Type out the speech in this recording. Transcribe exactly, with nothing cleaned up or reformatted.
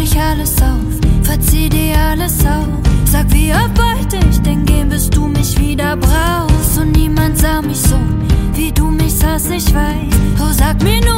ich alles auf, verzieh dir alles auf. Sag, wie oft wollte ich denn gehen, bis du mich wieder brauchst. Und niemand sah mich so, wie du mich sahst, ich weiß. Oh, sag mir nur